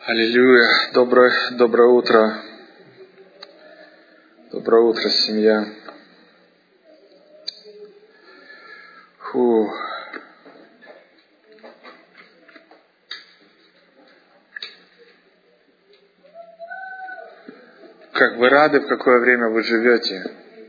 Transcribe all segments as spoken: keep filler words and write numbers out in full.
Аллилуйя. Доброе, доброе утро. Доброе утро, семья. Фу. Как вы рады, в какое время вы живете?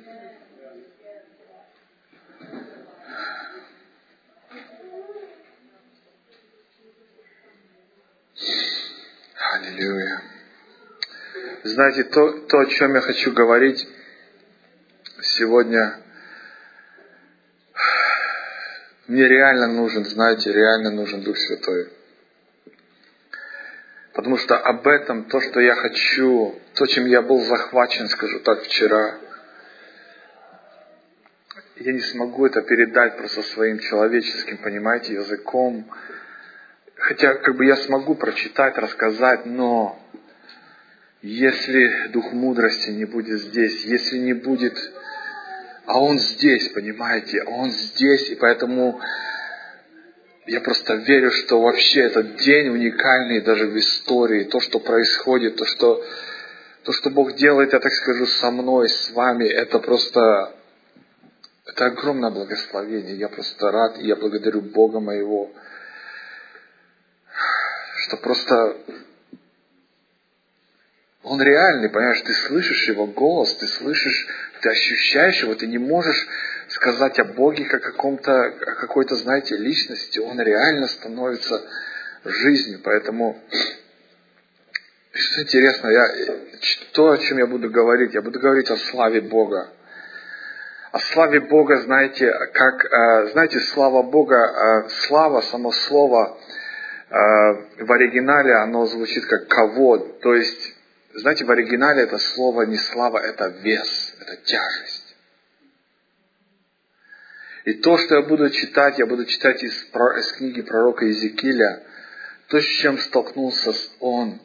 Аллилуйя. Знаете, то, то, о чем я хочу говорить сегодня, мне реально нужен, знаете, реально нужен Дух Святой. Потому что об этом, то, что я хочу, то, чем я был захвачен, скажу так, вчера, я не смогу это передать просто своим человеческим, понимаете, языком. Хотя, как бы я смогу прочитать, рассказать, но если Дух мудрости не будет здесь, если не будет, а Он здесь, понимаете, Он здесь, и поэтому я просто верю, что вообще этот день уникальный даже в истории, то, что происходит, то, что, то, что Бог делает, я так скажу, со мной, с вами, это просто, это огромное благословение. Я просто рад, и я благодарю Бога моего, что просто Он реальный, понимаешь, ты слышишь Его голос, ты слышишь, ты ощущаешь Его, ты не можешь сказать о Боге как о каком-то, о какой-то, знаете, личности. Он реально становится жизнью. Поэтому, что интересно, я, то, о чем я буду говорить, я буду говорить о славе Бога. О славе Бога, знаете, как, знаете, слава Бога, слава, само слово в оригинале, оно звучит как кавод, то есть, знаете, в оригинале это слово не слава, это вес, это тяжесть. И то, что я буду читать, я буду читать из, из книги пророка Иезекииля, то, с чем столкнулся он.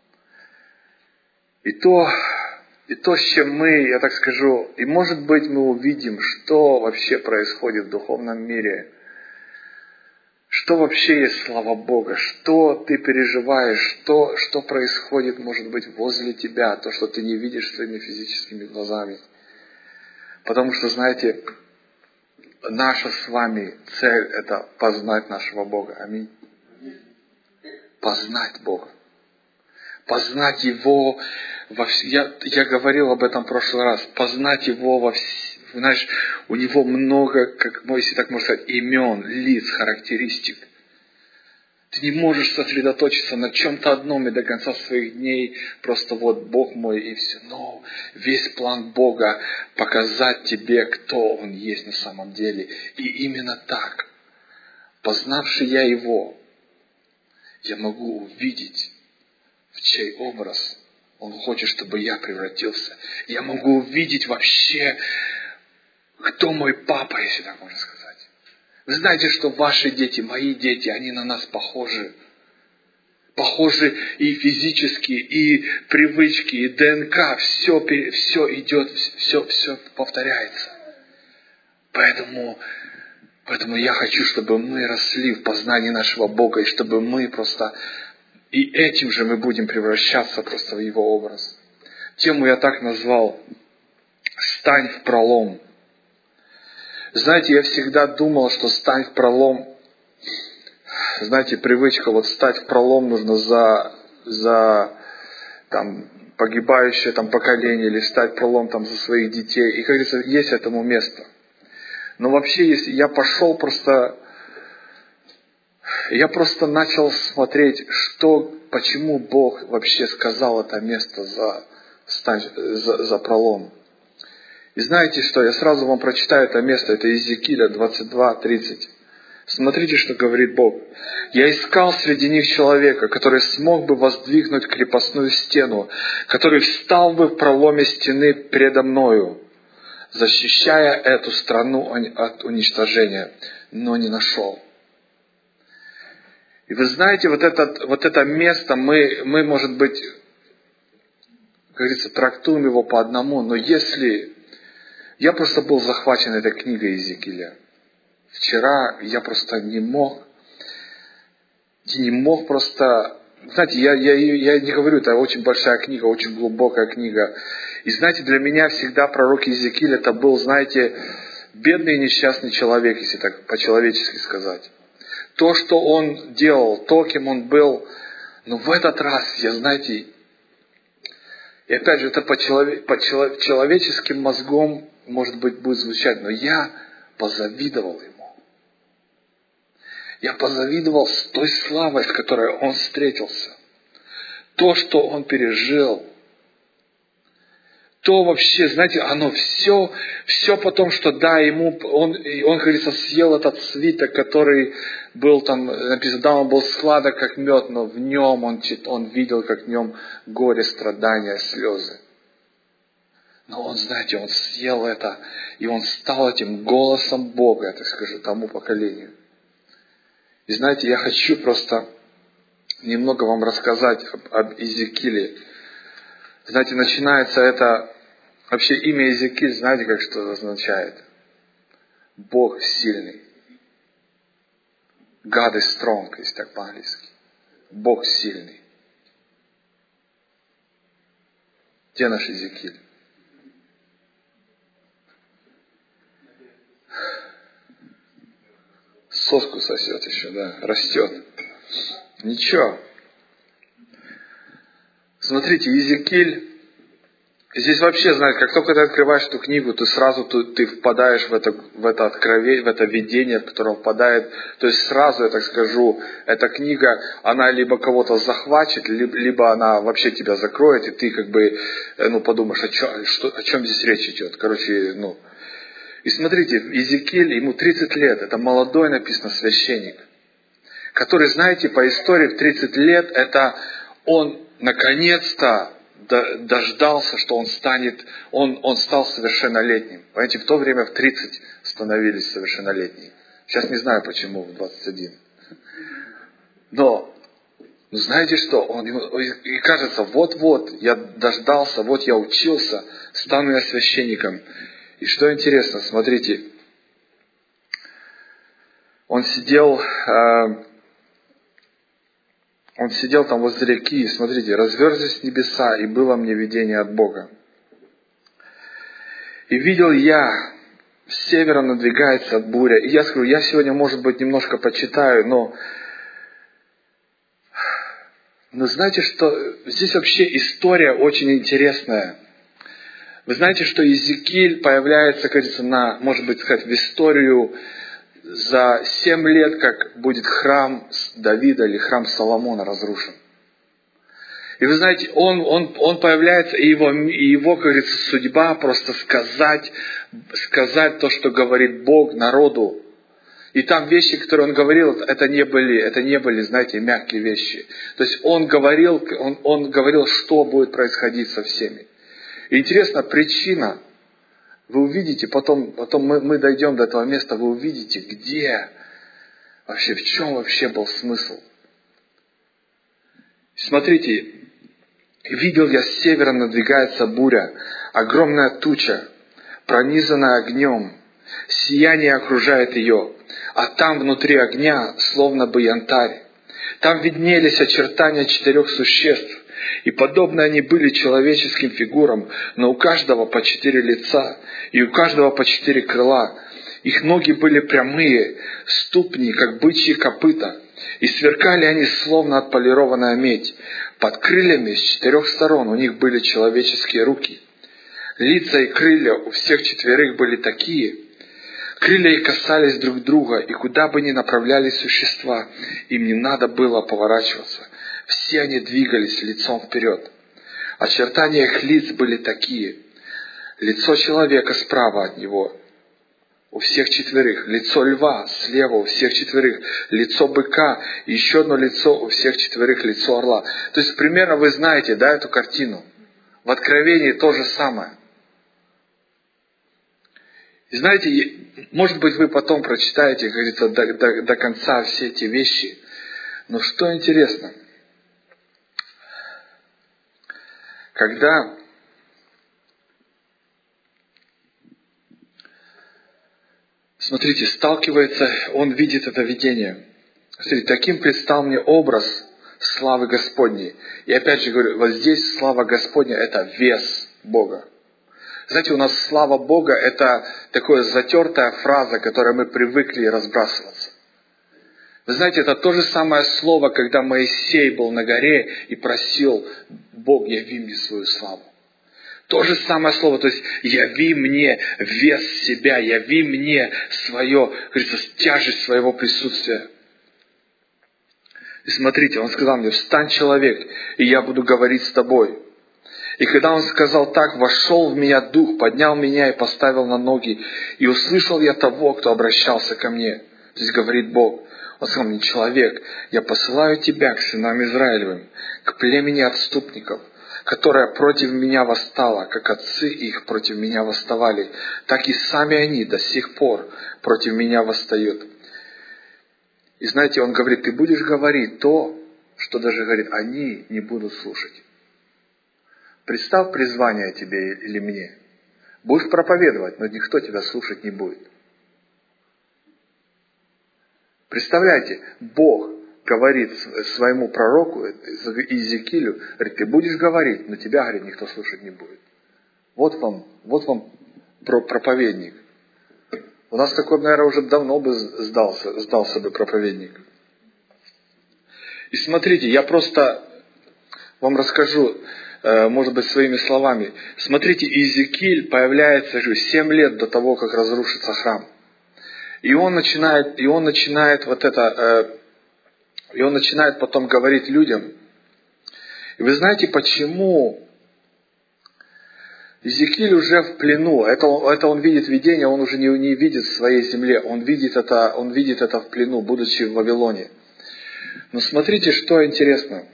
И то, и то, с чем мы, я так скажу, и может быть мы увидим, что вообще происходит в духовном мире. Что вообще есть слава Бога? Что ты переживаешь? Что, что происходит, может быть, возле тебя? То, что ты не видишь своими физическими глазами. Потому что, знаете, наша с вами цель – это познать нашего Бога. Аминь. Познать Бога. Познать Его во вс... я, я говорил об этом в прошлый раз. Познать Его во вс... Знаешь, у Него много, как, если так можно сказать, имен, лиц, характеристик. Ты не можешь сосредоточиться на чем-то одном и до конца своих дней просто вот Бог мой и все. Но весь план Бога показать тебе, кто Он есть на самом деле. И именно так, познавший я Его, я могу увидеть, в чей образ Он хочет, чтобы я превратился. Я могу увидеть вообще, кто мой папа, если так можно сказать. Вы знаете, что ваши дети, мои дети, они на нас похожи. Похожи и физически, и привычки, и ДНК. Все, все идет, все, все повторяется. Поэтому, поэтому я хочу, чтобы мы росли в познании нашего Бога, и чтобы мы просто... И этим же мы будем превращаться просто в Его образ. Тему я так назвал «Стань в пролом». Знаете, я всегда думал, что стань в пролом, знаете, привычка вот стать в пролом нужно за, за там, погибающее там, поколение, или стать в пролом там, за своих детей. И, как говорится, есть этому место. Но вообще, если я пошел просто, я просто начал смотреть, что, почему Бог вообще сказал это место за, за, за пролом. И знаете что, я сразу вам прочитаю это место, это Иезекииля двадцать два тридцать. Смотрите, что говорит Бог. «Я искал среди них человека, который смог бы воздвигнуть крепостную стену, который встал бы в проломе стены предо мною, защищая эту страну от уничтожения, но не нашел». И вы знаете, вот это, вот это место, мы, мы, может быть, как говорится, трактуем его по одному, но если... Я просто был захвачен этой книгой Иезекииля. Вчера я просто не мог, не мог просто знаете, я, я, я не говорю, это очень большая книга, очень глубокая книга. И знаете, для меня всегда пророк Иезекииль это был, знаете, бедный и несчастный человек, если так по-человечески сказать. То, что он делал, то, кем он был, но в этот раз, я, знаете, и опять же, это по, человек, по человеческим мозгом, может быть, будет звучать, но я позавидовал ему. Я позавидовал с той славой, с которой он встретился. То, что он пережил. То вообще, знаете, оно все, все потом, что да, ему, он, он, говорится, съел этот свиток, который был там, написано, да, он был сладок, как мед, но в нем он, он видел, как в нем горе, страдания, слезы. Но он, знаете, он съел это, и он стал этим голосом Бога, я так скажу, тому поколению. И знаете, я хочу просто немного вам рассказать об, об Иезекииле. Знаете, начинается это, вообще имя Иезекииль, знаете, как что означает? Бог сильный. God is strong, если так по-английски. Бог сильный. Где наш Иезекииль? Соску сосет еще, да, растет. Ничего. Смотрите, Иезекииль, здесь вообще, знаете, как только ты открываешь эту книгу, ты сразу ты, ты впадаешь в это, в это откровение, в это видение, в которое впадает, то есть сразу, я так скажу, эта книга, она либо кого-то захватит, либо, либо она вообще тебя закроет, и ты как бы, ну, подумаешь, о чем, что, о чем здесь речь идет. Короче, ну. И смотрите, Иезекииль, ему тридцать лет, это молодой, написано, священник, который, знаете, по истории в тридцать лет, это он наконец-то дождался, что он станет, он, он стал совершеннолетним. Понимаете, в то время в тридцать становились совершеннолетние. Сейчас не знаю, почему в двадцать один. Но, ну знаете что, он, и кажется, вот-вот я дождался, вот я учился, стану я священником. И что интересно, смотрите, он сидел, э, он сидел там возле реки, и смотрите, разверзлись небеса, и было мне видение от Бога. И видел я, с севера надвигается буря. И я скажу, я сегодня, может быть, немножко почитаю, но, но знаете, что здесь вообще история очень интересная. Вы знаете, что Иезекииль появляется, кажется, на, может быть, сказать, в историю за семь лет, как будет храм Давида или храм Соломона разрушен. И вы знаете, он, он, он появляется, и его, и его, как говорится, судьба просто сказать, сказать то, что говорит Бог народу. И там вещи, которые он говорил, это не были, это не были, знаете, мягкие вещи. То есть он говорил, он, он говорил, что будет происходить со всеми. И интересно, причина, вы увидите, потом, потом мы, мы дойдем до этого места, вы увидите, где, вообще, в чем вообще был смысл. Смотрите, видел я, с севера надвигается буря, огромная туча, пронизанная огнем, сияние окружает ее, а там внутри огня, словно бы янтарь. Там виднелись очертания четырех существ, и подобно они были человеческим фигурам, но у каждого по четыре лица, и у каждого по четыре крыла. Их ноги были прямые, ступни, как бычьи копыта, и сверкали они, словно отполированная медь. Под крыльями с четырех сторон у них были человеческие руки. Лица и крылья у всех четверых были такие. Крылья их касались друг друга, и куда бы ни направлялись существа, им не надо было поворачиваться. Все они двигались лицом вперед. Очертания их лиц были такие. Лицо человека справа от него, у всех четверых. Лицо льва слева у всех четверых. Лицо быка и еще одно лицо у всех четверых, лицо орла. То есть, примерно вы знаете, да, эту картину. В Откровении то же самое. И знаете, может быть, вы потом прочитаете, как говорится, до, до, до конца все эти вещи. Но что интересно, когда смотрите, сталкивается, он видит это видение. Смотрите, таким предстал мне образ славы Господней. И опять же говорю, вот здесь слава Господня – это вес Бога. Знаете, у нас слава Бога – это такая затертая фраза, которой мы привыкли разбрасываться. Вы знаете, это то же самое слово, когда Моисей был на горе и просил: Бог, яви мне свою славу. То же самое слово, то есть яви мне вес себя, яви мне свое, говорится, тяжесть своего присутствия. И смотрите, он сказал мне: встань, человек, и я буду говорить с тобой. И когда он сказал так, вошел в меня дух, поднял меня и поставил на ноги, и услышал я того, кто обращался ко мне. Здесь говорит Бог. Он сказал мне: человек, я посылаю тебя к сынам Израилевым, к племени отступников, которая против меня восстала, как отцы их против меня восставали, так и сами они до сих пор против меня восстают. И знаете, он говорит: ты будешь говорить то, что даже, говорит, они не будут слушать. Представь призвание тебе или мне. Будешь проповедовать, но никто тебя слушать не будет. Представляете, Бог говорит своему пророку, Иезекиилю, говорит: ты будешь говорить, но тебя, говорит, никто слушать не будет. Вот вам, вот вам проповедник. У нас такой, наверное, уже давно бы сдался, сдался бы проповедник. И смотрите, я просто вам расскажу, может быть, своими словами. Смотрите, Иезекииль появляется же семь лет до того, как разрушится храм. И он начинает, и он начинает вот это, и он начинает потом говорить людям. И вы знаете, почему Иезекииль уже в плену? Это, это он видит видение, он уже не, не видит в своей земле, он видит это, он видит это в плену, будучи в Вавилоне. Но смотрите, что интересно.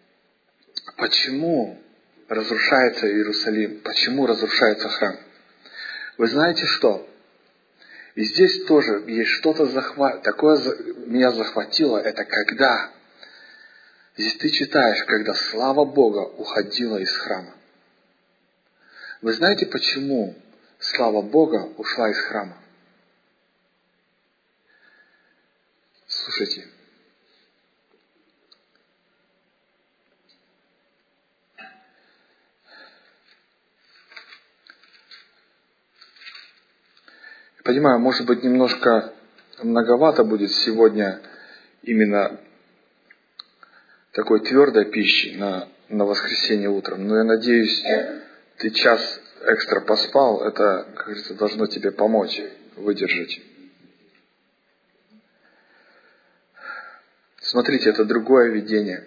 Почему разрушается Иерусалим? Почему разрушается храм? Вы знаете что? И здесь тоже есть что-то захват... такое меня захватило, это когда здесь ты читаешь, когда слава Бога уходила из храма. Вы знаете, почему слава Бога ушла из храма? Слушайте. Понимаю, может быть, немножко многовато будет сегодня именно такой твердой пищи на, на воскресенье утром. Но я надеюсь, ты час экстра поспал, это, как говорится, должно тебе помочь выдержать. Смотрите, это другое видение.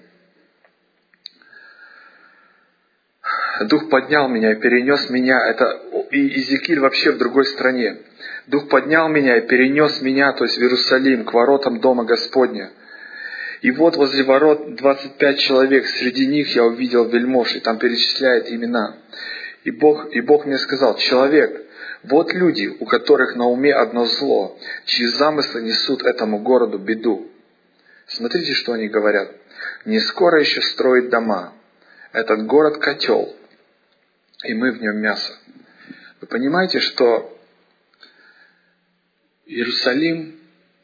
Дух поднял меня и перенес меня, это и Иезекииль вообще в другой стране. Дух поднял меня и перенес меня, то есть в Иерусалим, к воротам Дома Господня. И вот возле ворот двадцать пять человек, среди них я увидел вельмож, и там перечисляет имена. И Бог, и Бог мне сказал: человек, вот люди, у которых на уме одно зло, чьи замыслы несут этому городу беду. Смотрите, что они говорят. Не скоро еще строить дома. Этот город котел, и мы в нем мясо. Вы понимаете, что Иерусалим,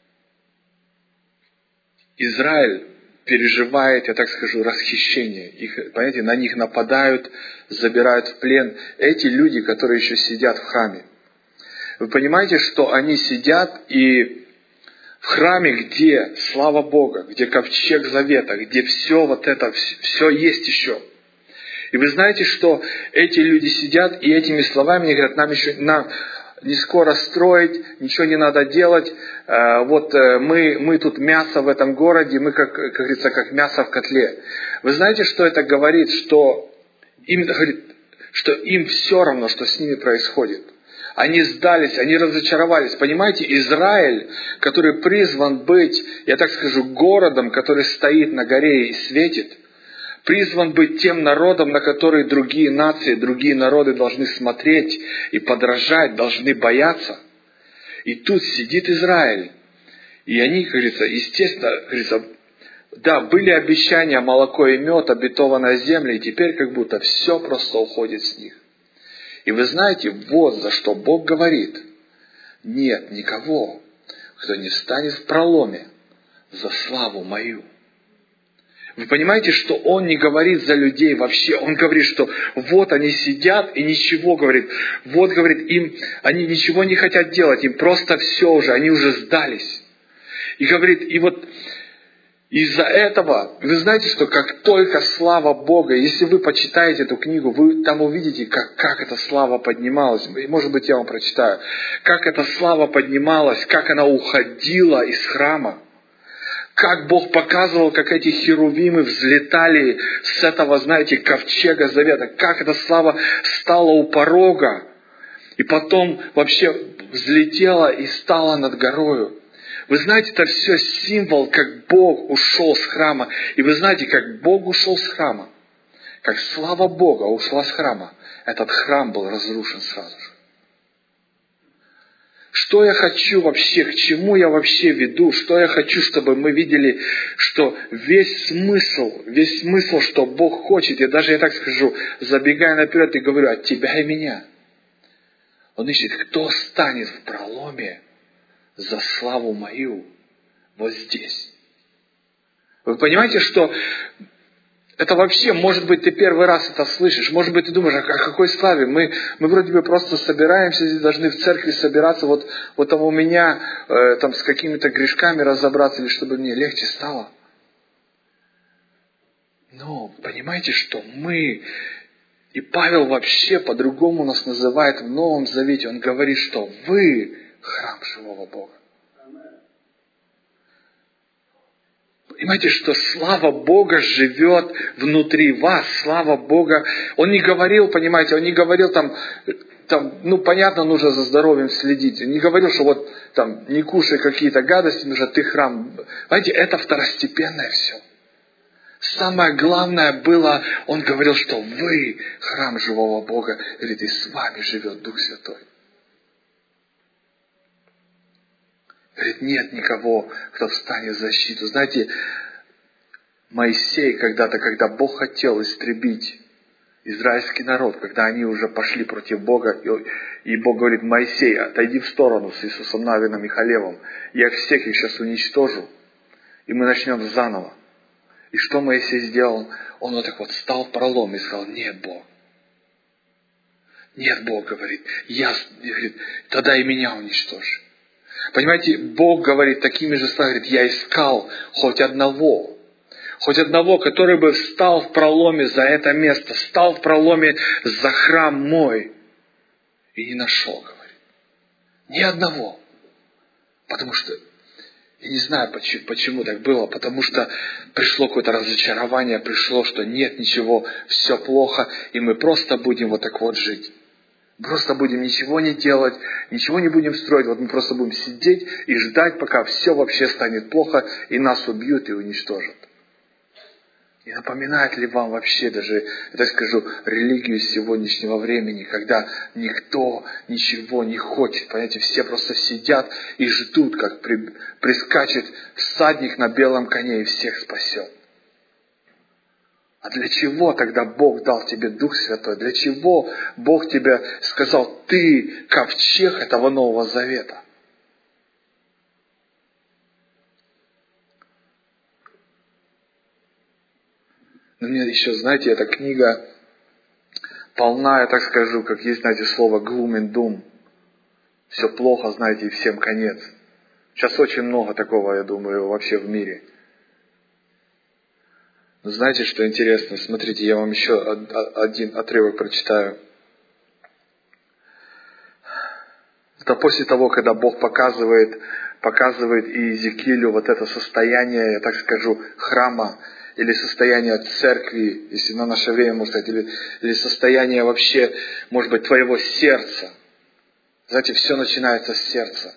Израиль переживает, я так скажу, расхищение. Их, понимаете, на них нападают, забирают в плен эти люди, которые еще сидят в храме. Вы понимаете, что они сидят и в храме, где слава Бога, где ковчег завета, где все вот это, все есть еще. И вы знаете, что эти люди сидят и этими словами они говорят: нам еще нам не скоро строить, ничего не надо делать. Вот мы, мы тут мясо в этом городе, мы, как, как говорится, как мясо в котле. Вы знаете, что это говорит? Что им, говорит, что им все равно, что с ними происходит. Они сдались, они разочаровались. Понимаете, Израиль, который призван быть, я так скажу, городом, который стоит на горе и светит, призван быть тем народом, на который другие нации, другие народы должны смотреть и подражать, должны бояться. И тут сидит Израиль. И они, как говорится, естественно, как говорится, да, были обещания молоко и мед, обетованная земля, и теперь как будто все просто уходит с них. И вы знаете, вот за что Бог говорит: нет никого, кто не встанет в проломе за славу мою. Вы понимаете, что Он не говорит за людей вообще. Он говорит, что вот они сидят и ничего, говорит. Вот, говорит, им, они ничего не хотят делать, им просто все уже, они уже сдались. И говорит, и вот из-за этого, вы знаете, что как только слава Бога, если вы почитаете эту книгу, вы там увидите, как, как эта слава поднималась. Может быть, я вам прочитаю. Как эта слава поднималась, как она уходила из храма. Как Бог показывал, как эти херувимы взлетали с этого, знаете, ковчега завета. Как эта слава стала у порога. И потом вообще взлетела и стала над горою. Вы знаете, это все символ, как Бог ушел с храма. И вы знаете, как Бог ушел с храма. Как слава Бога ушла с храма. Этот храм был разрушен сразу же. Что я хочу вообще, к чему я вообще веду, что я хочу, чтобы мы видели, что весь смысл, весь смысл, что Бог хочет, я даже, я так скажу, забегая наперед и говорю, от тебя и меня. Он ищет, кто станет в проломе за славу мою вот здесь. Вы понимаете, что это вообще, может быть, ты первый раз это слышишь, может быть, ты думаешь, о какой славе? Мы, мы вроде бы просто собираемся, здесь должны в церкви собираться, вот, вот там у меня э, там с какими-то грешками разобраться, или чтобы мне легче стало. Но понимаете, что мы, и Павел вообще по-другому нас называет в Новом Завете, он говорит, что вы храм живого Бога. Понимаете, что слава Бога живет внутри вас, слава Бога. Он не говорил, понимаете, он не говорил там, там, ну понятно, нужно за здоровьем следить. Он не говорил, что вот там не кушай какие-то гадости, нужно ты храм. Понимаете, это второстепенное все. Самое главное было, он говорил, что вы храм живого Бога, говорит, и с вами живет Дух Святой. Говорит, нет никого, кто встанет в защиту. Знаете, Моисей когда-то, когда Бог хотел истребить израильский народ, когда они уже пошли против Бога, и, и Бог говорит, Моисей, отойди в сторону с Иисусом Навином и Халевом, я всех их сейчас уничтожу, и мы начнем заново. И что Моисей сделал? Он вот так вот встал в пролом и сказал, нет, Бог. Нет, Бог, говорит, я, говорит, тогда и меня уничтожь. Понимаете, Бог говорит такими же словами, говорит, я искал хоть одного, хоть одного, который бы встал в проломе за это место, встал в проломе за храм мой, и не нашел, говорит. Ни одного. Потому что, я не знаю, почему, почему так было, потому что пришло какое-то разочарование, пришло, что нет ничего, все плохо, и мы просто будем вот так вот жить. Просто будем ничего не делать, ничего не будем строить. Вот мы просто будем сидеть и ждать, пока все вообще станет плохо, и нас убьют и уничтожат. Не напоминает ли вам вообще даже, я так скажу, религию сегодняшнего времени, когда никто ничего не хочет, понимаете, все просто сидят и ждут, как при, прискачет всадник на белом коне и всех спасет. А для чего тогда Бог дал тебе Дух Святой? Для чего Бог тебе сказал, ты ковчег этого Нового Завета? Но мне еще, знаете, эта книга полна, я так скажу, как есть, знаете, слово gloom and doom. Все плохо, знаете, и всем конец. Сейчас очень много такого, я думаю, вообще в мире. Но знаете, что интересно? Смотрите, я вам еще один отрывок прочитаю. Это после того, когда Бог показывает, показывает и Иезекиилю вот это состояние, я так скажу, храма, или состояние церкви, если на наше время, можно сказать, или, или состояние вообще, может быть, твоего сердца. Знаете, все начинается с сердца.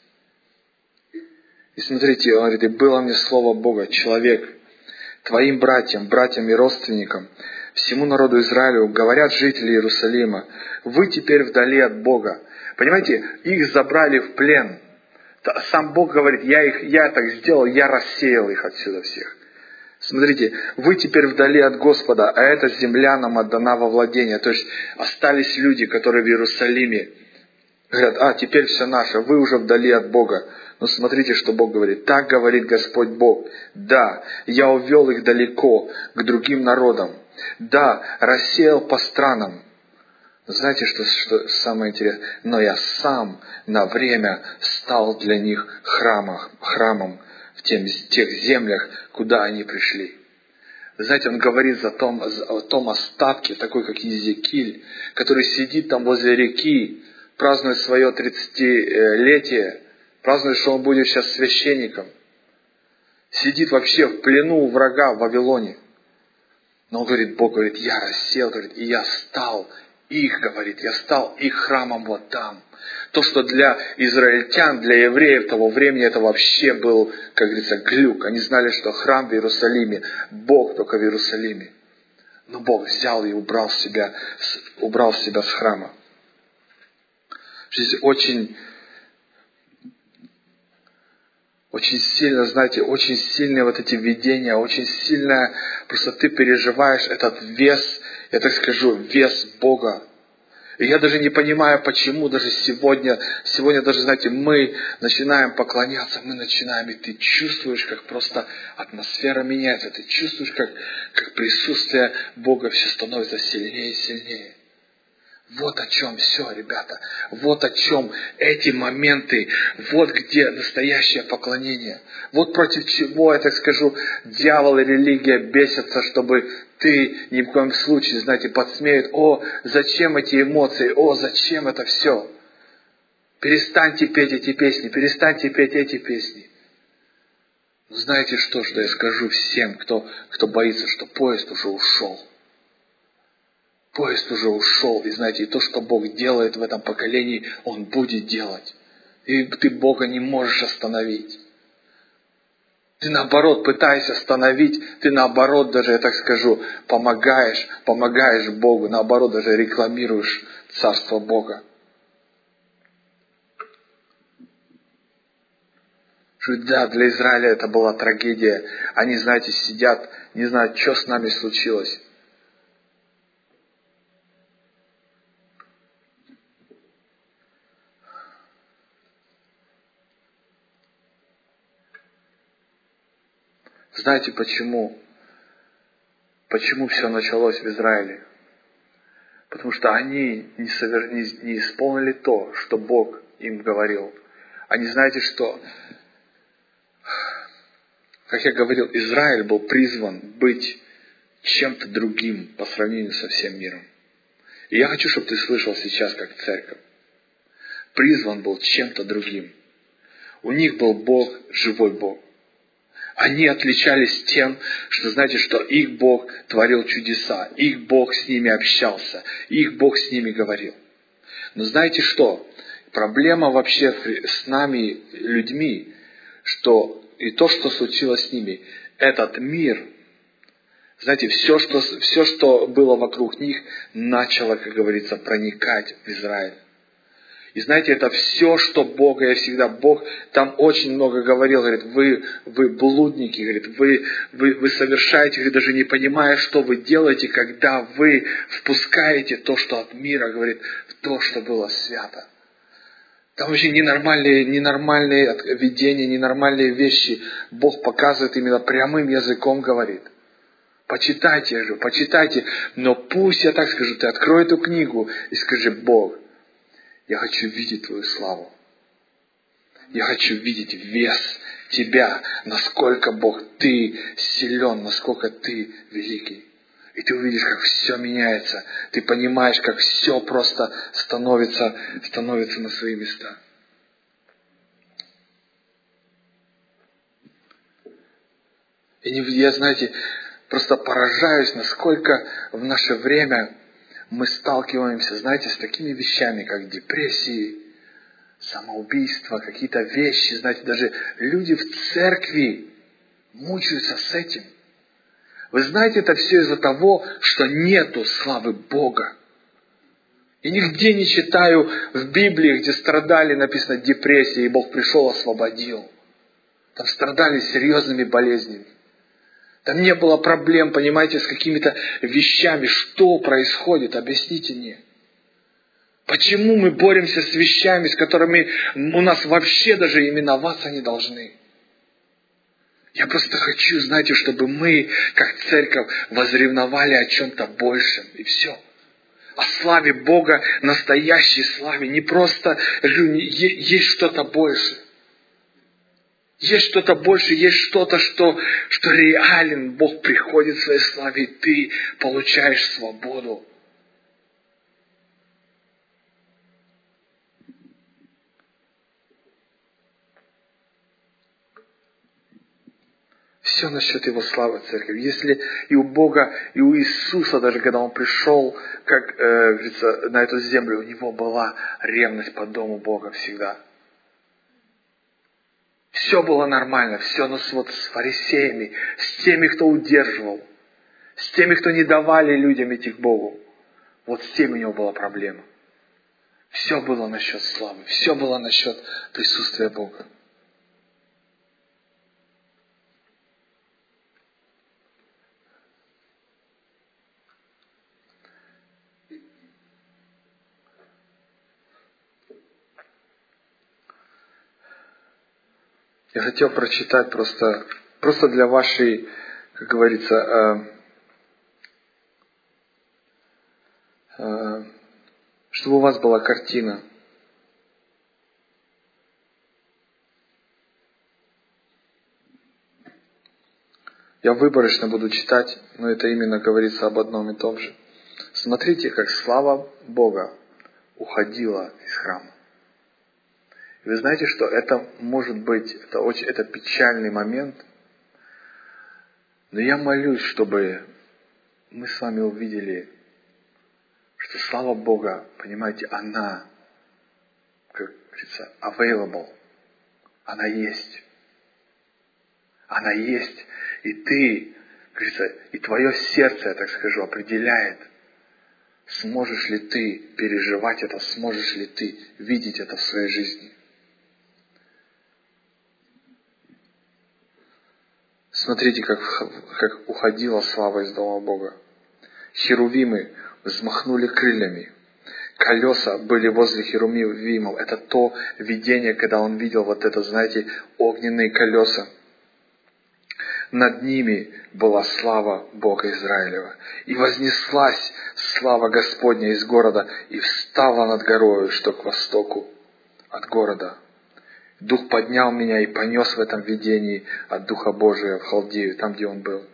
И смотрите, он говорит, и было мне слово Бога, человек, твоим братьям, братьям и родственникам, всему народу Израилю, говорят жители Иерусалима, вы теперь вдали от Бога. Понимаете, их забрали в плен. Сам Бог говорит, я, их, я так сделал, я рассеял их отсюда всех. Смотрите, вы теперь вдали от Господа, а эта земля нам отдана во владение. То есть остались люди, которые в Иерусалиме говорят, а, теперь все наше, вы уже вдали от Бога. Но смотрите, что Бог говорит. Так говорит Господь Бог. Да, я увел их далеко, к другим народам. Да, рассеял по странам. Знаете, что, что самое интересное? Но я сам на время стал для них храмом, храмом в тем, тех землях, куда они пришли. Знаете, он говорит о том, о том остатке, такой как Иезекииль, который сидит там возле реки, празднует свое тридцатилетие, празднует, что он будет сейчас священником. Сидит вообще в плену у врага в Вавилоне. Но он говорит, Бог говорит, я рассел, говорит, и я стал их, говорит, я стал их храмом вот там. То, что для израильтян, для евреев того времени, это вообще был, как говорится, глюк. Они знали, что храм в Иерусалиме, Бог только в Иерусалиме. Но Бог взял и убрал себя, убрал себя с храма. Здесь очень, очень сильно, знаете, очень сильные вот эти видения, очень сильно, просто ты переживаешь этот вес, я так скажу, вес Бога. И я даже не понимаю, почему даже сегодня, сегодня даже, знаете, мы начинаем поклоняться, мы начинаем, и ты чувствуешь, как просто атмосфера меняется, ты чувствуешь, как, как присутствие Бога все становится сильнее и сильнее. Вот о чем все, ребята. Вот о чем эти моменты. Вот где настоящее поклонение. Вот против чего, я так скажу, дьявол и религия бесятся, чтобы ты ни в коем случае, знаете, подсмеют. О, зачем эти эмоции? О, зачем это все? Перестаньте петь эти песни. Перестаньте петь эти песни. Знаете что, что я скажу всем, кто, кто боится, что поезд уже ушел. Поезд уже ушел, и знаете, и то, что Бог делает в этом поколении, Он будет делать. И ты Бога не можешь остановить. Ты наоборот пытаешься остановить, ты наоборот даже, я так скажу, помогаешь, помогаешь Богу, наоборот даже рекламируешь Царство Бога. Да, для Израиля это была трагедия. Они, знаете, сидят, не знают, что с нами случилось. Знаете почему? Почему все началось в Израиле? Потому что они не, совер... не, не исполнили то, что Бог им говорил. Они, знаете что? Как я говорил, Израиль был призван быть чем-то другим по сравнению со всем миром. И я хочу, чтобы ты слышал сейчас, как церковь. Призван был чем-то другим. У них был Бог, живой Бог. Они отличались тем, что, знаете, что их Бог творил чудеса, их Бог с ними общался, их Бог с ними говорил. Но знаете что? Проблема вообще с нами, людьми, что и то, что случилось с ними, этот мир, знаете, все, что, все, что было вокруг них, начало, как говорится, проникать в Израиль. И знаете, это все, что Бога, я всегда, Бог там очень много говорил, говорит, вы, вы блудники, говорит, вы, вы, вы совершаете, говорит, даже не понимая, что вы делаете, когда вы впускаете то, что от мира, говорит, в то, что было свято. Там вообще ненормальные, ненормальные видения, ненормальные вещи Бог показывает именно прямым языком, говорит. Почитайте же, почитайте, но пусть, я так скажу, ты открой эту книгу и скажи, Бог, я хочу видеть Твою славу. Я хочу видеть вес Тебя, насколько, Бог, Ты силен, насколько Ты великий. И ты увидишь, как все меняется. Ты понимаешь, как все просто становится, становится на свои места. И я, знаете, просто поражаюсь, насколько в наше время мы сталкиваемся, знаете, с такими вещами, как депрессии, самоубийство, какие-то вещи, знаете, даже люди в церкви мучаются с этим. Вы знаете, это все из-за того, что нету славы Бога. И нигде не читаю в Библии, где страдали, написано, депрессия, и Бог пришел, освободил. Там страдали серьезными болезнями. Там не было проблем, понимаете, с какими-то вещами. Что происходит? Объясните мне. Почему мы боремся с вещами, с которыми у нас вообще даже именоваться не должны? Я просто хочу, знаете, чтобы мы, как церковь, возревновали о чем-то большем, и все. О славе Бога, настоящей славе. Не просто, есть что-то больше. Есть что-то больше, есть что-то, что, что реален. Бог приходит в своей славе, и ты получаешь свободу. Все насчет Его славы, церковь. Если и у Бога, и у Иисуса, даже когда Он пришел, как э, говорится, на эту землю, у Него была ревность по дому Бога всегда. Все было нормально, все, но с, вот, с фарисеями, с теми, кто удерживал, с теми, кто не давали людям идти к Богу. Вот с теми у Него была проблема. Все было насчет славы, все было насчет присутствия Бога. Я хотел прочитать просто, просто для вашей, как говорится, э, э, чтобы у вас была картина. Я выборочно буду читать, но это именно говорится об одном и том же. Смотрите, как слава Бога уходила из храма. И вы знаете, что это может быть, это очень, это печальный момент. Но я молюсь, чтобы мы с вами увидели, что слава Бога, понимаете, она, как говорится, available. Она есть. Она есть. И ты, говорится, и твое сердце, я так скажу, определяет, сможешь ли ты переживать это, сможешь ли ты видеть это в своей жизни. Смотрите, как, как уходила слава из дома Бога. Херувимы взмахнули крыльями. Колеса были возле херувимов. Это то видение, когда он видел вот это, знаете, огненные колеса. Над ними была слава Бога Израилева. И вознеслась слава Господня из города, и встала над горою, что к востоку от города. Дух поднял меня и понес в этом видении от Духа Божия в Халдею, там, где он был.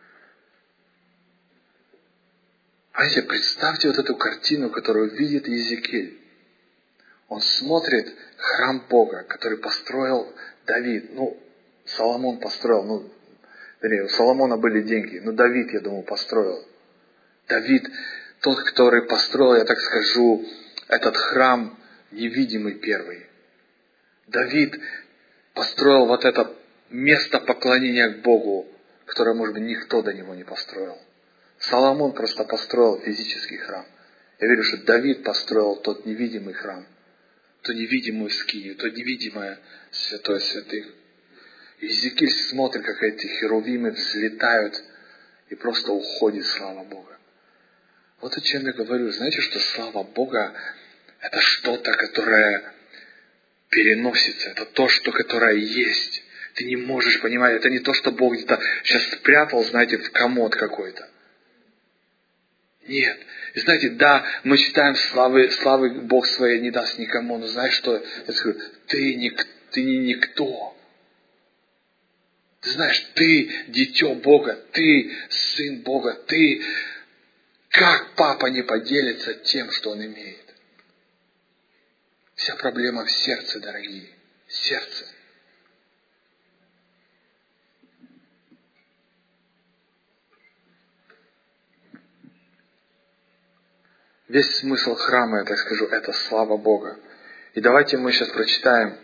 Понимаете, представьте вот эту картину, которую видит Иезекииль. Он смотрит храм Бога, который построил Давид. Ну, Соломон построил, ну, вернее, у Соломона были деньги, но Давид, я думаю, построил. Давид, тот, который построил, я так скажу, этот храм невидимый первый. Давид построил вот это место поклонения к Богу, которое, может быть, никто до него не построил. Соломон просто построил физический храм. Я верю, что Давид построил тот невидимый храм, ту невидимую скинию, то невидимое святое святых. И Иезекииль смотрит, как эти херувимы взлетают, и просто уходит слава Бога. Вот о чем я говорю. Знаете, что слава Бога – это что-то, которое переносится. Это то, что, которое есть. Ты не можешь понимать. Это не то, что Бог где-то сейчас спрятал, знаете, в комод какой-то. Нет. И знаете, да, мы читаем славы, славы Бог своей не даст никому. Но знаешь что? Я скажу, ты не, ты не никто. Ты знаешь, ты дитё Бога, ты сын Бога, ты как папа не поделится тем, что он имеет. Вся проблема в сердце, дорогие. Сердце. Весь смысл храма, я так скажу, это слава Бога. И давайте мы сейчас прочитаем.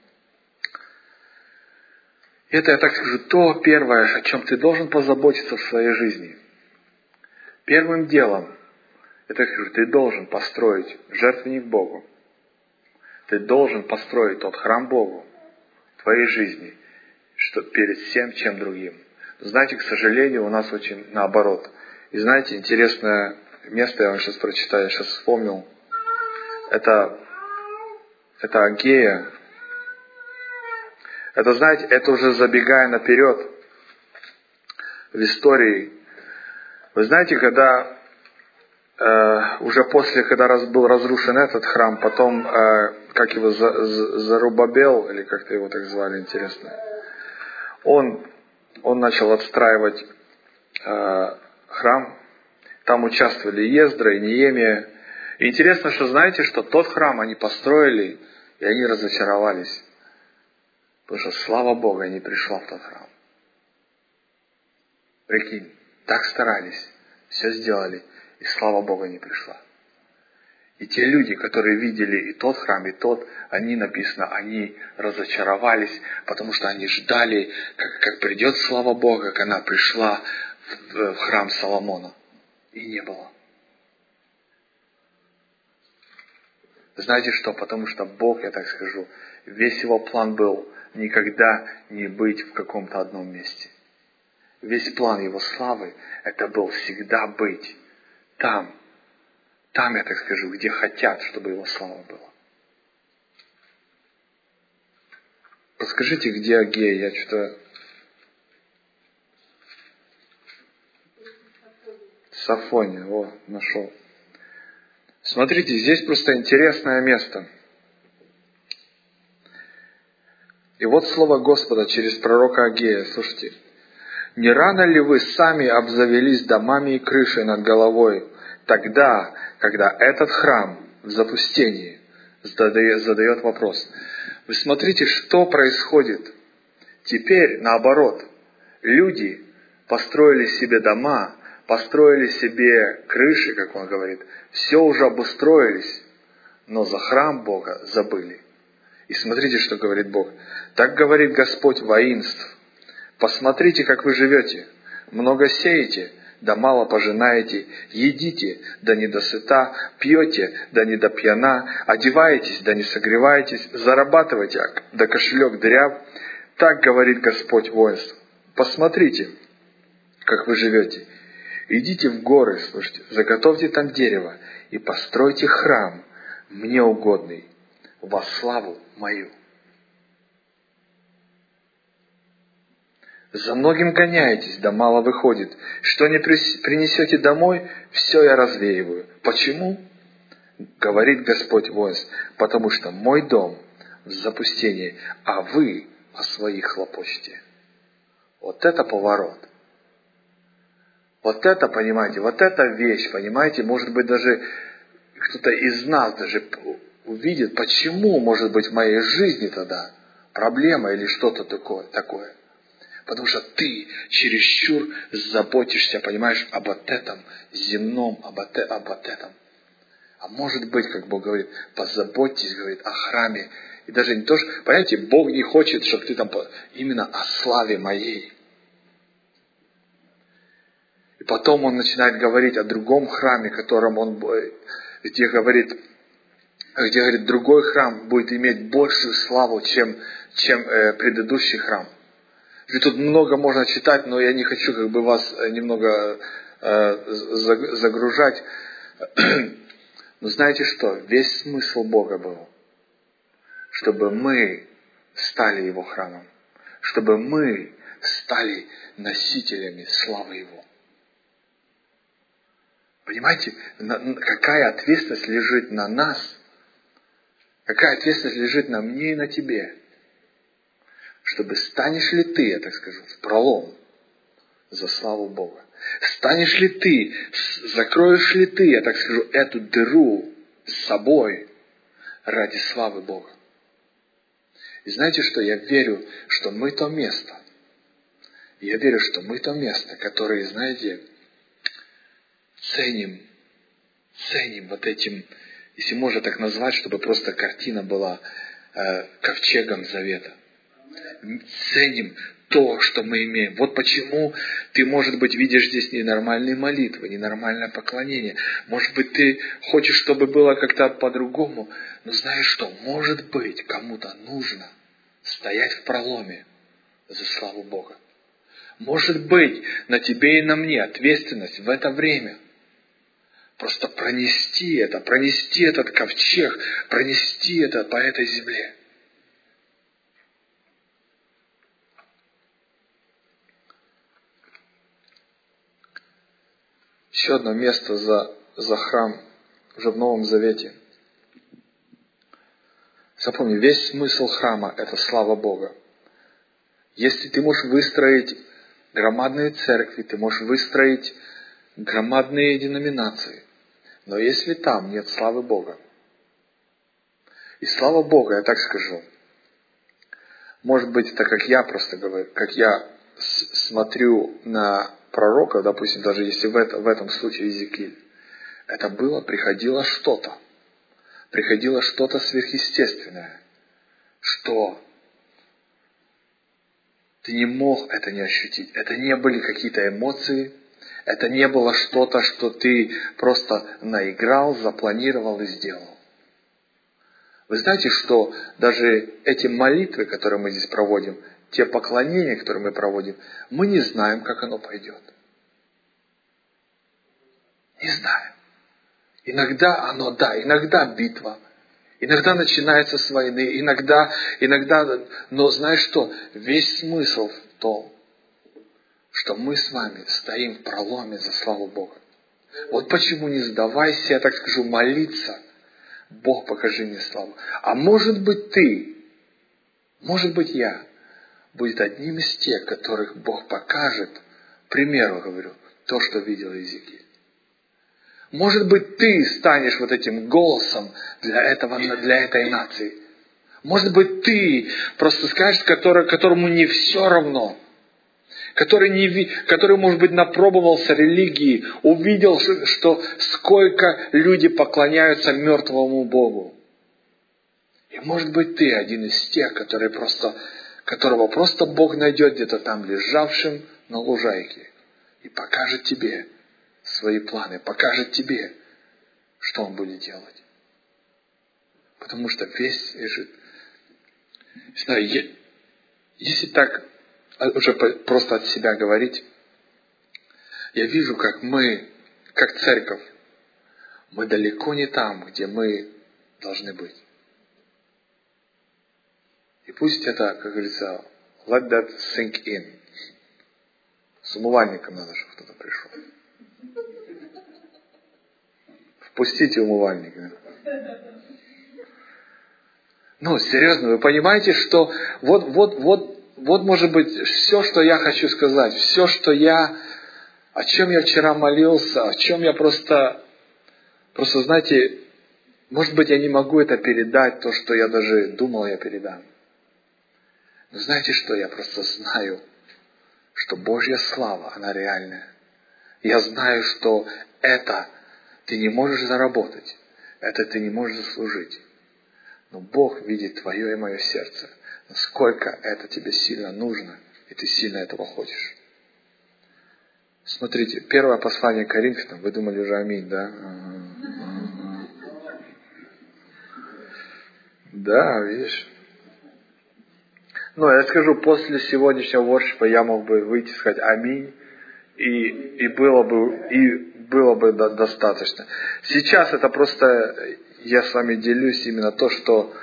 Это, я так скажу, то первое, о чем ты должен позаботиться в своей жизни. Первым делом, я так скажу, ты должен построить жертвенник Богу. Ты должен построить тот храм Богу в твоей жизни, что перед всем чем другим. Знаете, к сожалению, у нас очень наоборот. И знаете, интересное место, я вам сейчас прочитаю, я сейчас вспомнил. это, это Агея. Это, знаете, это уже забегая наперед в истории. Вы знаете, когда э, уже после, когда раз, был разрушен этот храм, потом, э, как его, Зарубабел, или как-то его так звали, интересно, он, он начал отстраивать э, храм. Там участвовали и Ездра, и Неемия. И интересно, что знаете, что тот храм они построили, и они разочаровались. Потому что, слава Богу, не пришла в тот храм. Прикинь, так старались, все сделали, и слава Богу, не пришла. И те люди, которые видели и тот храм, и тот, они, написано, они разочаровались, потому что они ждали, как, как придет слава Бога, как она пришла в, в храм Соломона. И не было. Знаете что? Потому что Бог, я так скажу, весь его план был никогда не быть в каком-то одном месте. Весь план его славы, это был всегда быть там. Там, я так скажу, где хотят, чтобы его слава была. Подскажите, где Агея? Я что-то... Сафония, о, нашел. Смотрите, здесь просто интересное место. И вот слово Господа через пророка Агея. Слушайте. «Не рано ли вы сами обзавелись домами и крышей над головой, тогда, когда этот храм в запустении?» Задает, задает вопрос. Вы смотрите, что происходит. Теперь, наоборот, люди построили себе дома, построили себе крыши, как он говорит, все уже обустроились, но за храм Бога забыли. И смотрите, что говорит Бог. «Так говорит Господь воинств. Посмотрите, как вы живете. Много сеете, да мало пожинаете. Едите, да не досыта. Пьете, да не до пьяна. Одеваетесь, да не согреваетесь. Зарабатываете, да кошелек дыряв. Так говорит Господь воинств. Посмотрите, как вы живете. Идите в горы, слушайте, заготовьте там дерево и постройте храм, мне угодный, во славу мою. За многим гоняетесь, да мало выходит. Что не принесете домой, все я развеиваю. Почему? Говорит Господь воинств, потому что мой дом в запустении, а вы о своих хлопочете». Вот это поворот. Вот это, понимаете, вот эта вещь, понимаете, может быть, даже кто-то из нас даже увидит, почему, может быть, в моей жизни тогда проблема или что-то такое. такое. Потому что ты чересчур заботишься, понимаешь, об вот этом земном, об, оте, об вот этом. А может быть, как Бог говорит, позаботьтесь, говорит, о храме. И даже не то, что, понимаете, Бог не хочет, чтобы ты там именно о славе моей. И потом он начинает говорить о другом храме, котором он, где говорит, где говорит, другой храм будет иметь большую славу, чем, чем э, предыдущий храм. И тут много можно читать, но я не хочу как бы вас немного э, загружать. Но знаете что? Весь смысл Бога был, чтобы мы стали Его храмом, чтобы мы стали носителями славы Его. Понимаете, какая ответственность лежит на нас, какая ответственность лежит на мне и на тебе, чтобы станешь ли ты, я так скажу, в пролом за славу Бога. Станешь ли ты, закроешь ли ты, я так скажу, эту дыру с собой ради славы Бога. И знаете что, я верю, что мы то место, я верю, что мы то место, которое, знаете, ценим, ценим вот этим, если можно так назвать, чтобы просто картина была э, ковчегом завета. Ценим то, что мы имеем. Вот почему ты, может быть, видишь здесь ненормальные молитвы, ненормальное поклонение. Может быть, ты хочешь, чтобы было как-то по-другому. Но знаешь что? Может быть, кому-то нужно стоять в проломе за славу Бога. Может быть, на тебе и на мне ответственность в это время Просто пронести это, пронести этот ковчег, пронести это по этой земле. Еще одно место за, за храм уже в Новом Завете. Запомни, весь смысл храма – это слава Бога. Если ты можешь выстроить громадные церкви, ты можешь выстроить громадные деноминации, но если там нет славы Бога, и слава Бога, я так скажу, может быть, это как я просто говорю, как я с- смотрю на пророка, допустим, даже если в, это, в этом случае Иезекииль, это было, приходило что-то, приходило что-то сверхъестественное, что ты не мог это не ощутить. Это не были какие-то эмоции, это не было что-то, что ты просто наиграл, запланировал и сделал. Вы знаете, что даже эти молитвы, которые мы здесь проводим, те поклонения, которые мы проводим, мы не знаем, как оно пойдет. Не знаем. Иногда оно, да, иногда битва, иногда начинается с войны, иногда, иногда, но знаешь что? Весь смысл в том, что мы с вами стоим в проломе за славу Бога. Вот почему не сдавайся, я так скажу, молиться. Бог, покажи мне славу. А может быть ты, может быть я, будет одним из тех, которых Бог покажет, к примеру, говорю, то, что видел Иезекииль. Может быть ты станешь вот этим голосом для, этого, для этой нации. Может быть ты просто скажешь, который, которому не все равно, который, не, который, может быть, напробовался религии, увидел, что сколько люди поклоняются мертвому Богу. И может быть ты один из тех, который просто, которого просто Бог найдет где-то там лежавшим на лужайке и покажет тебе свои планы, покажет тебе, что Он будет делать. Потому что весь, не знаю, если так уже просто от себя говорить, я вижу, как мы, как церковь, мы далеко не там, где мы должны быть. И пусть это, как говорится, let that sink in. С умывальником надо, чтобы кто-то пришел. Впустите умывальник. Да? Ну, серьезно, вы понимаете, что вот, вот, вот, вот может быть все, что я хочу сказать, все, что я, о чем я вчера молился, о чем я просто, просто, знаете, может быть, я не могу это передать, то, что я даже думал, я передам. Но знаете что, я просто знаю, что Божья слава, она реальная. Я знаю, что это ты не можешь заработать, это ты не можешь заслужить. Но Бог видит твое и мое сердце, насколько это тебе сильно нужно, и ты сильно этого хочешь. Смотрите, первое послание к Коринфянам, вы думали уже аминь, да? Да, видишь. Ну, я скажу, после сегодняшнего воршипа я мог бы выйти и сказать аминь, и, и было бы, и было бы до, достаточно. Сейчас это просто, я с вами делюсь именно то, что,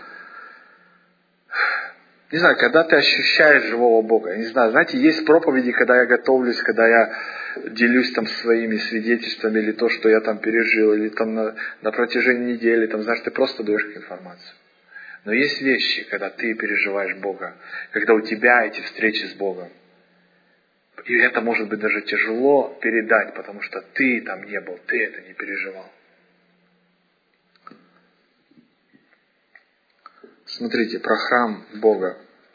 не знаю, когда ты ощущаешь живого Бога, я не знаю, знаете, есть проповеди, когда я готовлюсь, когда я делюсь там своими свидетельствами, или то, что я там пережил, или там на, на протяжении недели, там, знаешь, ты просто даешь информацию. Но есть вещи, когда ты переживаешь Бога, когда у тебя эти встречи с Богом. И это может быть даже тяжело передать, потому что ты там не был, ты это не переживал. Смотрите, про храм Бога.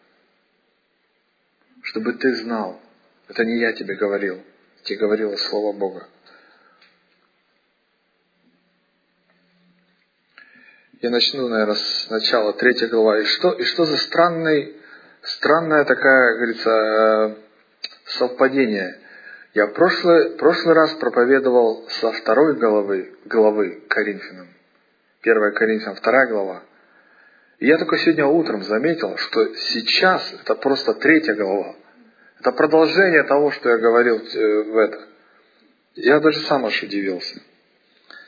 Чтобы ты знал, это не я тебе говорил, тебе говорило Слово Бога. Я начну, наверное, с начала, третья глава. И что, и что за странный, странная такая, говорится, совпадение. Я в прошлый, прошлый раз проповедовал со второй главы, главы Коринфянам. Первая Коринфянам, вторая глава. И я только сегодня утром заметил, что сейчас это просто третья глава. Это продолжение того, что я говорил в это. Я даже сам аж удивился.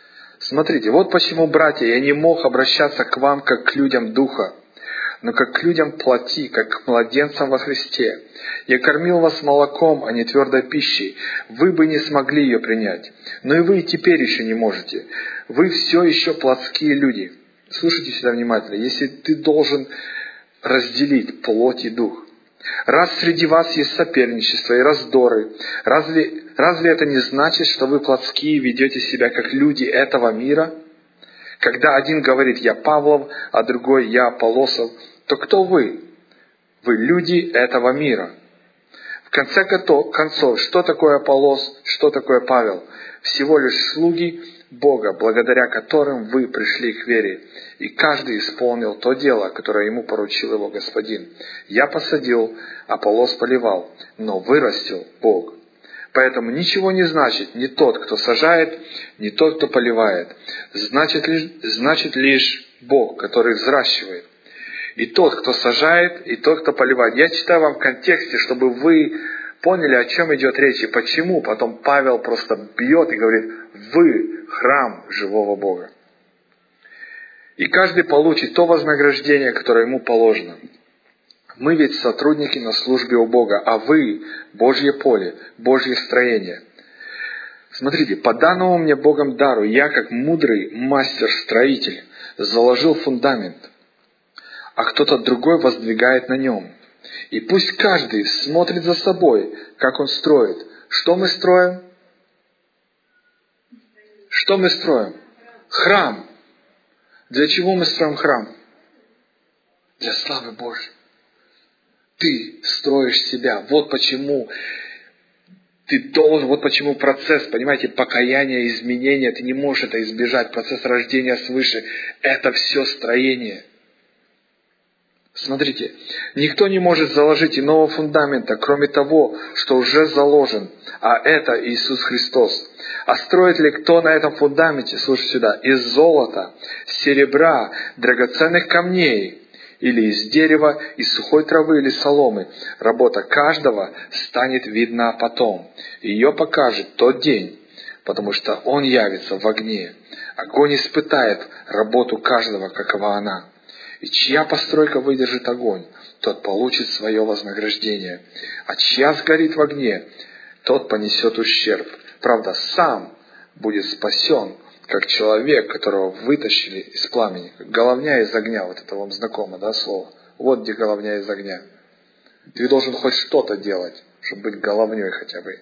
Смотрите, вот почему, братья, я не мог обращаться к вам, как к людям духа, но как к людям плоти, как к младенцам во Христе. Я кормил вас молоком, а не твердой пищей. Вы бы не смогли ее принять. Но и вы и теперь еще не можете. Вы все еще плотские люди. Слушайте сюда внимательно. Если ты должен разделить плоть и дух, раз среди вас есть соперничество и раздоры, разве, разве это не значит, что вы плотские ведете себя как люди этого мира? Когда один говорит «я Павлов», а другой «я Аполлосов», то кто вы? Вы люди этого мира. В конце концов, что такое Аполлос, что такое Павел? Всего лишь слуги Бога, благодаря которым вы пришли к вере. И каждый исполнил то дело, которое ему поручил его Господин. Я посадил, Аполлос поливал, но вырастил Бог. Поэтому ничего не значит ни тот, кто сажает, ни тот, кто поливает. Значит лишь, значит лишь Бог, который взращивает. И тот, кто сажает, и тот, кто поливает. Я читаю вам в контексте, чтобы вы поняли, о чем идет речь и почему. Потом Павел просто бьет и говорит: вы храм живого Бога. И каждый получит то вознаграждение, которое ему положено. Мы ведь сотрудники на службе у Бога, а вы – Божье поле, Божье строение. Смотрите, по данному мне Богом дару, я, как мудрый мастер-строитель, заложил фундамент, а кто-то другой воздвигает на нем. И пусть каждый смотрит за собой, как он строит. Что мы строим? Что мы строим? Храм. Для чего мы строим храм? Для славы Божьей. Ты строишь себя. Вот почему ты должен, вот почему процесс, понимаете, покаяния, изменения, ты не можешь это избежать. Процесс рождения свыше – это все строение. Смотрите, никто не может заложить иного фундамента, кроме того, что уже заложен, а это Иисус Христос. А строит ли кто на этом фундаменте, слушай сюда, из золота, серебра, драгоценных камней, или из дерева, из сухой травы или соломы, работа каждого станет видна потом. Ее покажет тот день, потому что Он явится в огне. Огонь испытает работу каждого, какова она. И чья постройка выдержит огонь, тот получит свое вознаграждение. А чья сгорит в огне, тот понесет ущерб. Правда, сам будет спасен, как человек, которого вытащили из пламени. Головня из огня, вот это вам знакомо, да, слово? Вот где головня из огня. Ты должен хоть что-то делать, чтобы быть головней хотя бы.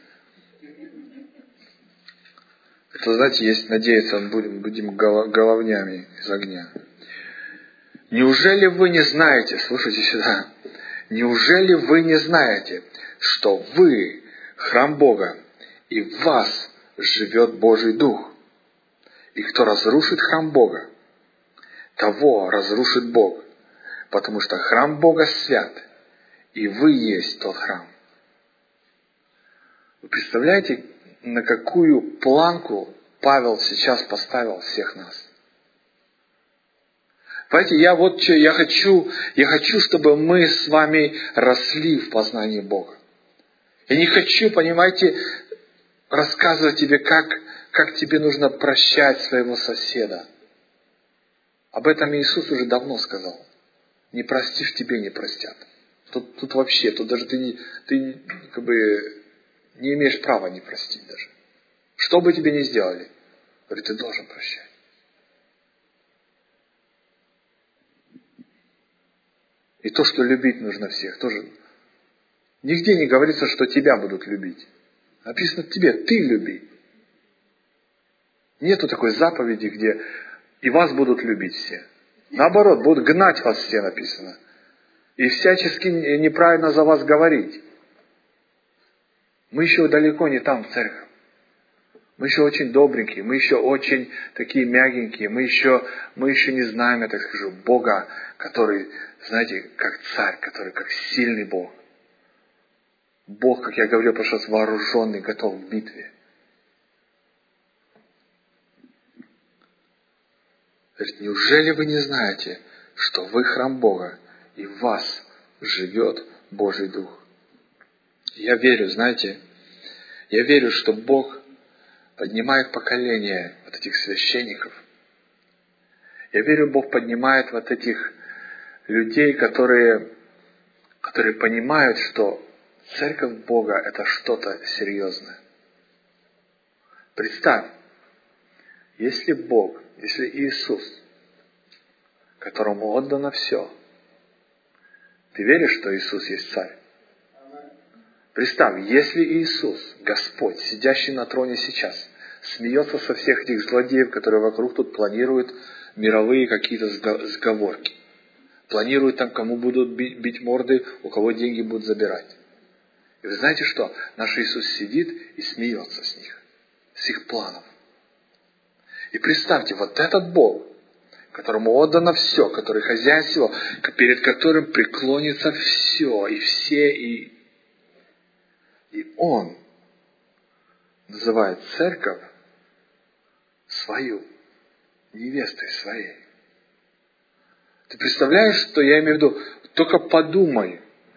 Это, знаете, есть надеяться, будем, будем головнями из огня. Неужели вы не знаете, слушайте сюда, неужели вы не знаете, что вы храм Бога, и в вас живет Божий Дух? И кто разрушит храм Бога, того разрушит Бог, потому что храм Бога свят, и вы есть тот храм. Вы представляете, на какую планку Павел сейчас поставил всех нас? Понимаете, я вот что, я хочу, я хочу, чтобы мы с вами росли в познании Бога. Я не хочу, понимаете, рассказывать тебе, как, как тебе нужно прощать своего соседа. Об этом Иисус уже давно сказал. Не простишь, тебе не простят. Тут, тут вообще, тут даже ты, не, ты как бы не имеешь права не простить даже. Что бы тебе ни сделали, говорит, ты должен прощать. И то, что любить нужно всех, тоже. Нигде не говорится, что тебя будут любить. Написано тебе, ты люби. Нету такой заповеди, где и вас будут любить все. Наоборот, будут гнать вас все, написано. И всячески неправильно за вас говорить. Мы еще далеко не там, в церковь. Мы еще очень добренькие, мы еще очень такие мягенькие, мы еще, мы еще не знаем, я так скажу, Бога, который, знаете, как царь, который как сильный Бог. Бог, как я говорил, потому что вооруженный, готов к битве. Говорит, неужели вы не знаете, что вы храм Бога, и в вас живет Божий Дух? Я верю, знаете, я верю, что Бог поднимает поколение вот этих священников. Я верю, Бог поднимает вот этих людей, которые, которые понимают, что церковь Бога – это что-то серьезное. Представь, если Бог, если Иисус, которому отдано все, ты веришь, что Иисус есть Царь? Представь, если Иисус, Господь, сидящий на троне сейчас, смеется со всех этих злодеев, которые вокруг тут планируют мировые какие-то сговорки, планируют там, кому будут бить, бить морды, у кого деньги будут забирать. И вы знаете что? Наш Иисус сидит и смеется с них, с их планов. И представьте, вот этот Бог, которому отдано все, который хозяин всего, перед которым преклонится все, и все, и, и Он называет церковь свою, невестой своей. Ты представляешь, что я имею в виду? Только подумай,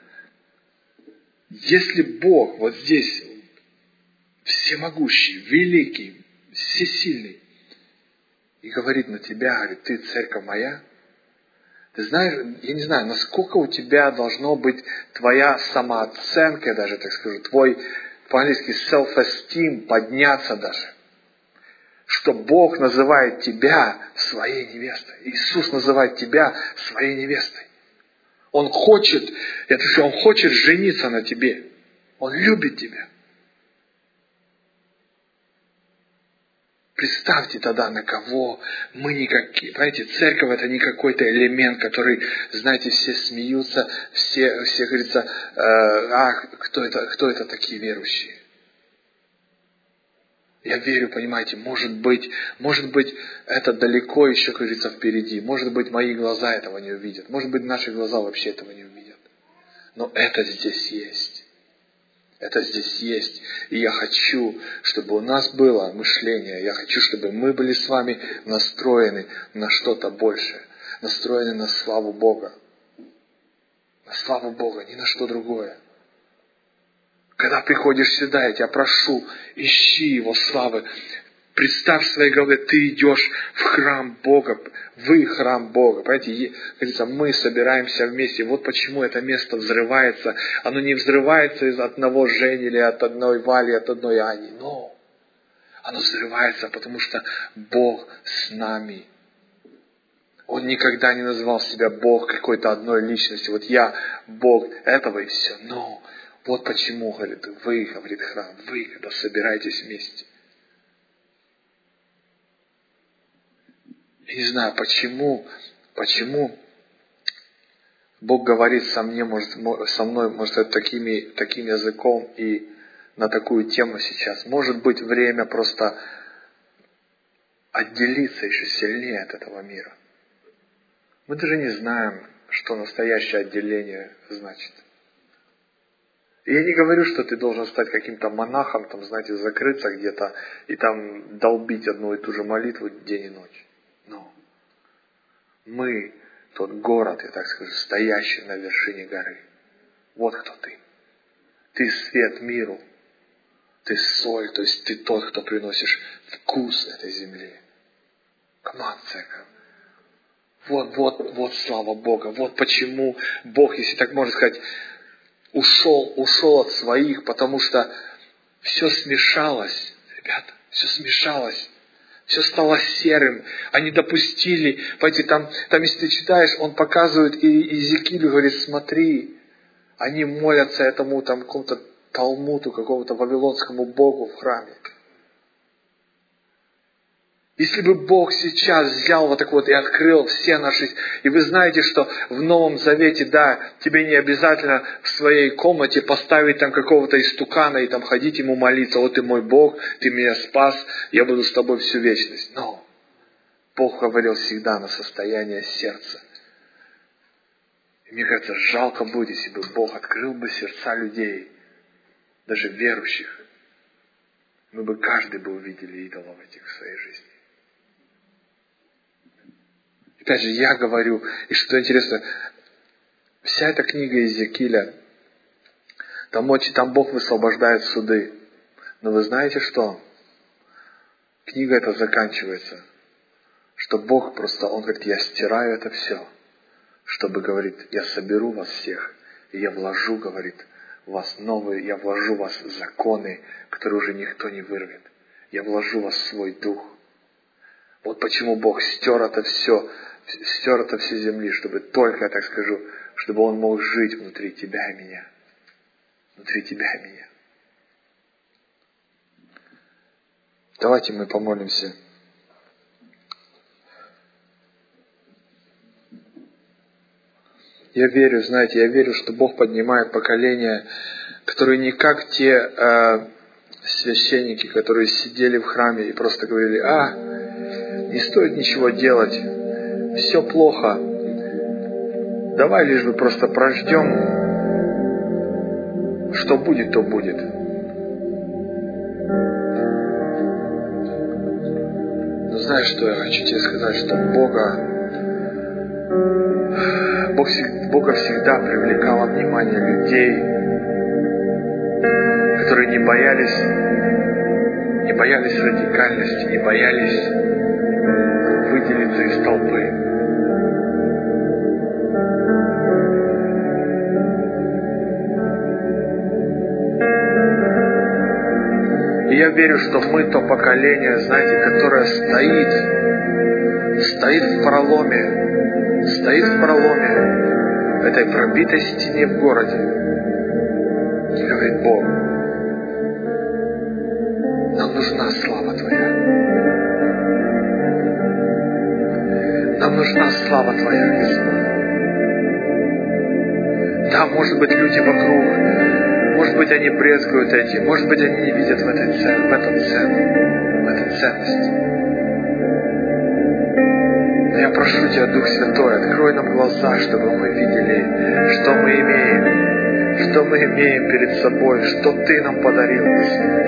если Бог вот здесь всемогущий, великий, всесильный, и говорит на тебя, говорит, ты церковь моя, ты знаешь, я не знаю, насколько у тебя должно быть твоя самооценка, я даже так скажу, твой, по-английски, self-esteem подняться даже, что Бог называет тебя своей невестой. Иисус называет тебя своей невестой. Он хочет, это что, Он хочет жениться на тебе. Он любит тебя. Представьте тогда, на кого мы никакие. Понимаете, церковь это не какой-то элемент, который, знаете, все смеются, все, все говорится, э, а, кто это, кто это такие верующие? Я верю, понимаете, может быть, может быть, это далеко еще, как говорится, впереди. Может быть, мои глаза этого не увидят. Может быть, наши глаза вообще этого не увидят. Но это здесь есть. Это здесь есть. И я хочу, чтобы у нас было мышление. Я хочу, чтобы мы были с вами настроены на что-то большее. Настроены на славу Бога. На славу Бога, ни на что другое. Когда приходишь сюда, я тебя прошу, ищи Его славы. Представь в своей голове, ты идешь в храм Бога, вы храм Бога. Понимаете, говорится, мы собираемся вместе. Вот почему это место взрывается. Оно не взрывается из одного Жени или от одной Вали, от одной Ани. Но оно взрывается, потому что Бог с нами. Он никогда не называл себя Бог какой-то одной личности. Вот я Бог этого и все. Но вот почему, говорит, вы, говорит храм, вы, когда собираетесь вместе. Я не знаю, почему, почему Бог говорит со мной, может, со мной, может, такими, таким языком и на такую тему сейчас. Может быть, время просто отделиться еще сильнее от этого мира. Мы даже не знаем, что настоящее отделение значит. И я не говорю, что ты должен стать каким-то монахом, там, знаете, закрыться где-то и там долбить одну и ту же молитву день и ночь. Но мы, тот город, я так скажу, стоящий на вершине горы. Вот кто ты. Ты свет миру. Ты соль, то есть ты тот, кто приносишь вкус этой земле. Команд, церковь. Вот, вот, вот слава Бога. Вот почему Бог, если так можно сказать, ушел, ушел от своих, потому что все смешалось, ребята, все смешалось. Все стало серым. Они допустили, понимаете, там, там если ты читаешь, он показывает и Иезекиилю, говорит, смотри, они молятся этому там какому-то Талмуду, какому-то вавилонскому богу в храме. Если бы Бог сейчас взял вот так вот и открыл все наши... И вы знаете, что в Новом Завете, да, тебе не обязательно в своей комнате поставить там какого-то истукана и там ходить ему молиться. Вот ты мой Бог, ты меня спас, я буду с тобой всю вечность. Но Бог говорил всегда на состояние сердца. И мне кажется, жалко будет, если бы Бог открыл бы сердца людей, даже верующих. Мы бы каждый бы увидели идолов этих в своей жизни. Опять же, я говорю, и что интересно, вся эта книга Иезекииля, там, там Бог высвобождает суды. Но вы знаете что? книга эта заканчивается, что Бог просто, Он говорит, я стираю это все, чтобы, говорит, я соберу вас всех, и я вложу, говорит, в вас новые, я вложу в вас законы, которые уже никто не вырвет. Я вложу в вас свой дух. Вот почему Бог стер это все, стер это все земли, чтобы только, я так скажу, чтобы Он мог жить внутри тебя и меня. Внутри тебя и меня. Давайте мы помолимся. Я верю, знаете, я верю, что Бог поднимает поколения, которые не как те э, священники, которые сидели в храме и просто говорили, а, не стоит ничего делать, все плохо, давай лишь бы просто прождем, что будет, то будет. Но знаешь, что я хочу тебе сказать, что Бога, Бог, Бога всегда привлекало внимание людей, которые не боялись, не боялись радикальности, не боялись выделиться из толпы. И я верю, что мы то поколение, знаете, которое стоит, стоит в проломе, стоит в проломе этой пробитой стене в городе. И говорит, Бог, нам нужна слава Твоя. Нам нужна слава Твоя, Господь. Да, может быть, люди вокруг, может быть, они брезгуют этим, может быть, они не видят в, этой цен, в этом цену, в этой ценности. Но я прошу Тебя, Дух Святой, открой нам глаза, чтобы мы видели, что мы имеем, что мы имеем перед собой, что Ты нам подарил, Господь.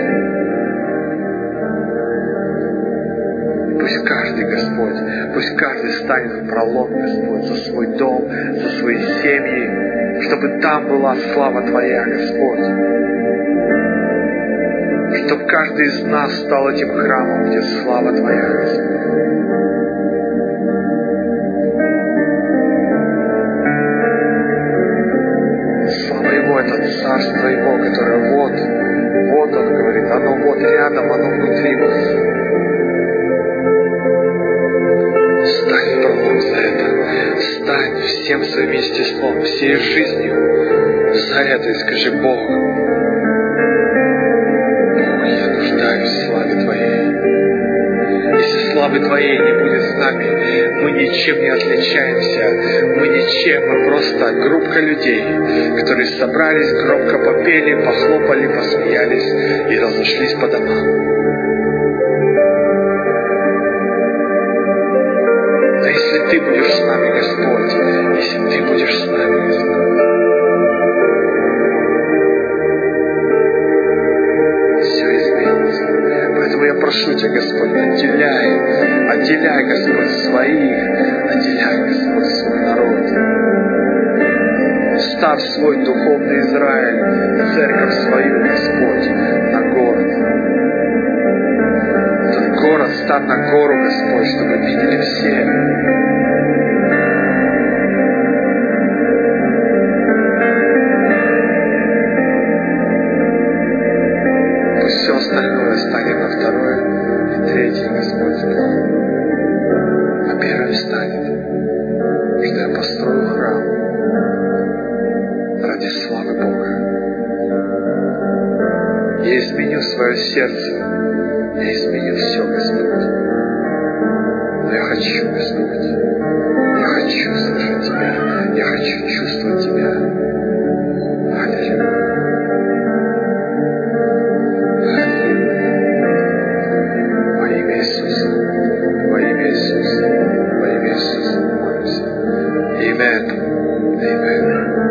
Пусть каждый, Господь, пусть каждый станет в пролом, Господь, за свой дом, за свои семьи, чтобы там была слава Твоя, Господь. Чтобы каждый из нас стал этим храмом, где слава Твоя, Господь. Слава Его, это Царство Его, которое вот, вот Он говорит, оно вот рядом, оно внутри вас. Встань в пролом за это. Встань всем своим естеством, всей жизнью за это и скажи, Бог, Бог, я нуждаюсь в славе Твоей. Если славы Твоей не будет с нами, мы ничем не отличаемся, мы ничем, мы просто группа людей, которые собрались, громко попели, похлопали, посмеялись и разошлись по домам. Если Ты будешь с нами, Господь, если Ты будешь с нами, Господь, все изменится. Поэтому я прошу Тебя, Господь, отделяй, отделяй, Господь, своих, отделяй, Господь, свой народ. Ставь свой духовный Израиль, церковь свою, Господь, на город. Этот город ставь на гору, Господь, чтобы видели все. Все остальное станет на второе и третье, Господь, план. А первым станет, что я построю храм ради славы Бога. Я изменю свое сердце, я изменю все, Господь. Но я хочу, Господь, я хочу слышать Тебя, я хочу чувствовать Тебя. Аллилуйя. Amen. Amen.